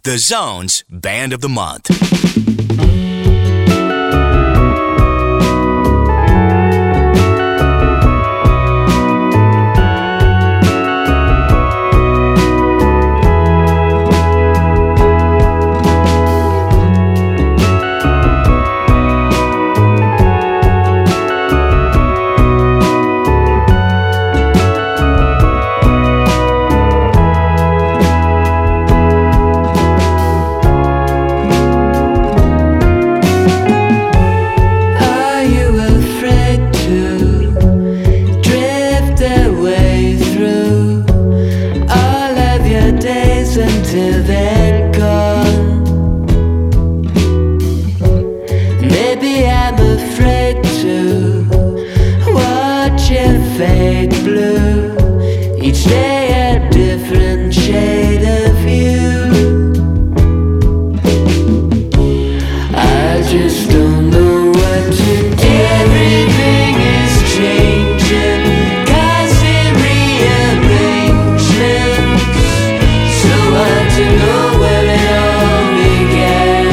The Zone's Band of the Month. Till they're gone. Maybe I'm afraid to watch your fade blue. Each day a different shade of you. I just don't know what to do. Everything is changing, constant rearrangements. So hard to know where it all began.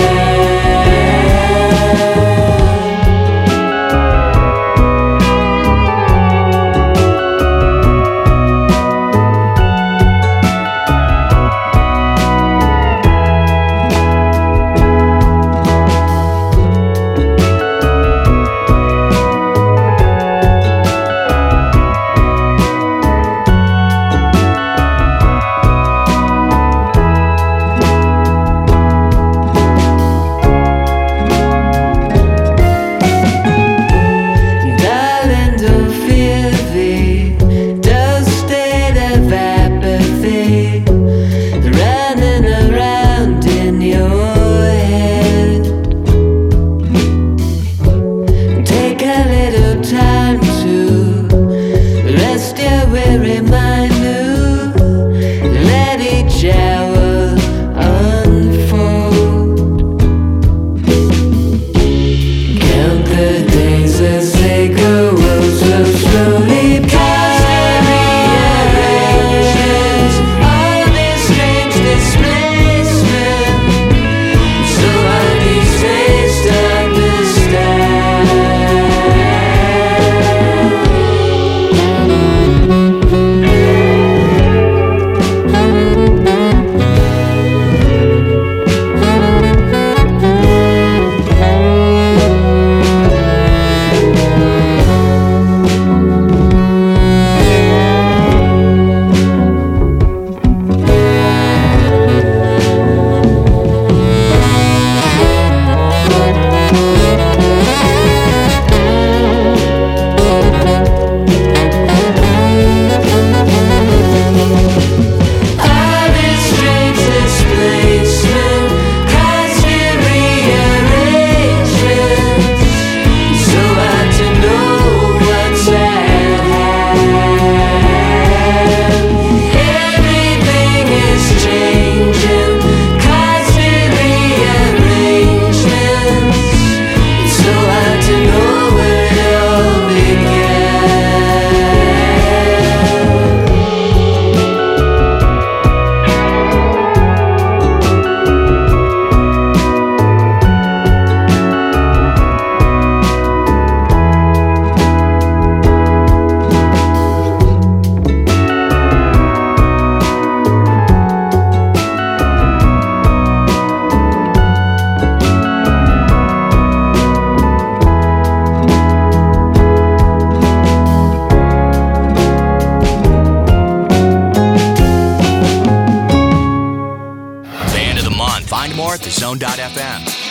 Find more at thezone.fm.